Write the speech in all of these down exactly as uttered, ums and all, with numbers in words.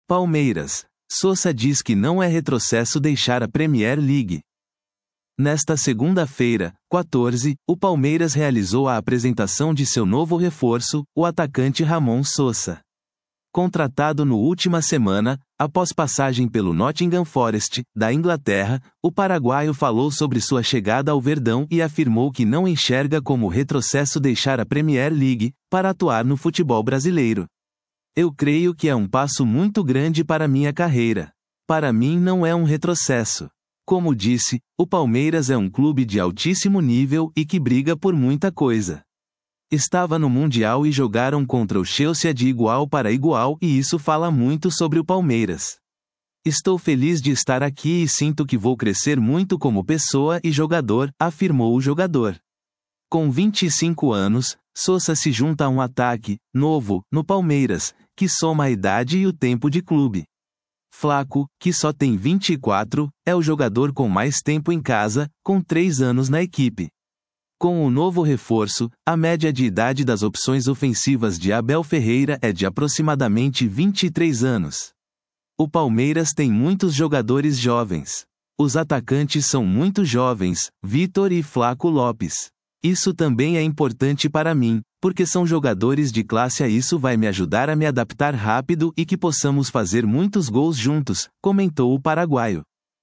Palmeiras. Sousa diz que não é retrocesso deixar a Premier League. Nesta segunda-feira, quatorze, o Palmeiras realizou a apresentação de seu novo reforço, o atacante Ramon Sousa. Contratado no última semana, após passagem pelo Nottingham Forest, da Inglaterra, o paraguaio falou sobre sua chegada ao Verdão e afirmou que não enxerga como retrocesso deixar a Premier League, para atuar no futebol brasileiro. Eu creio que é um passo muito grande para minha carreira. Para mim não é um retrocesso. Como disse, o Palmeiras é um clube de altíssimo nível e que briga por muita coisa. Estava no Mundial e jogaram contra o Chelsea de igual para igual e isso fala muito sobre o Palmeiras. Estou feliz de estar aqui e sinto que vou crescer muito como pessoa e jogador, afirmou o jogador. Com vinte e cinco anos, Sousa se junta a um ataque, novo, no Palmeiras, que soma a idade e o tempo de clube. Flaco, que só tem vinte e quatro, é o jogador com mais tempo em casa, com três anos na equipe. Com o novo reforço, a média de idade das opções ofensivas de Abel Ferreira é de aproximadamente vinte e três anos. O Palmeiras tem muitos jogadores jovens. Os atacantes são muito jovens, Vitor e Flaco Lopes. Isso também é importante para mim, porque são jogadores de classe e isso vai me ajudar a me adaptar rápido e que possamos fazer muitos gols juntos, comentou o paraguaio.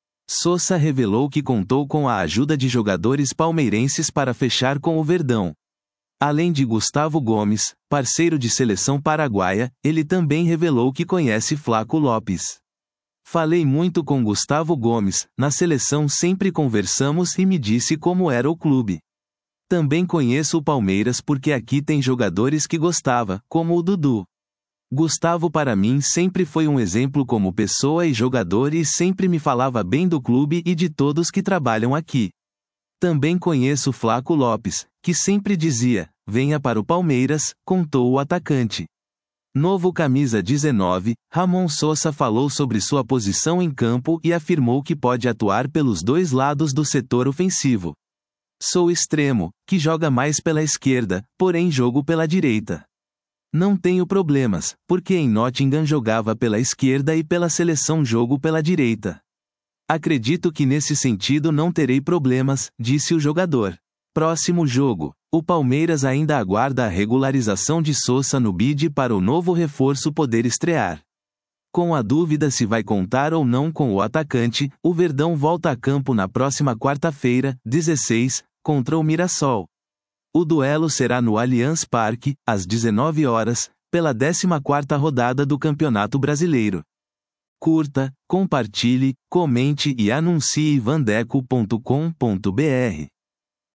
Sousa revelou que contou com a ajuda de jogadores palmeirenses para fechar com o Verdão. Além de Gustavo Gomes, parceiro de seleção paraguaia, ele também revelou que conhece Flaco Lopes. Falei muito com Gustavo Gomes, na seleção sempre conversamos e me disse como era o clube. Também conheço o Palmeiras porque aqui tem jogadores que gostava, como o Dudu. Gustavo para mim sempre foi um exemplo como pessoa e jogador e sempre me falava bem do clube e de todos que trabalham aqui. Também conheço Flaco Lopes, que sempre dizia, venha para o Palmeiras, contou o atacante. Novo camisa dezenove, Ramon Sousa falou sobre sua posição em campo e afirmou que pode atuar pelos dois lados do setor ofensivo. Sou extremo, que joga mais pela esquerda, porém jogo pela direita. Não tenho problemas, porque em Nottingham jogava pela esquerda e pela seleção jogo pela direita. Acredito que nesse sentido não terei problemas, disse o jogador. Próximo jogo, o Palmeiras ainda aguarda a regularização de Sousa no bid para o novo reforço poder estrear. Com a dúvida se vai contar ou não com o atacante, o Verdão volta a campo na próxima quarta-feira, dezesseis, contra o Mirassol. O duelo será no Allianz Parque, às dezenove horas, pela décima quarta rodada do Campeonato Brasileiro. Curta, compartilhe, comente e anuncie vandeco ponto com ponto br.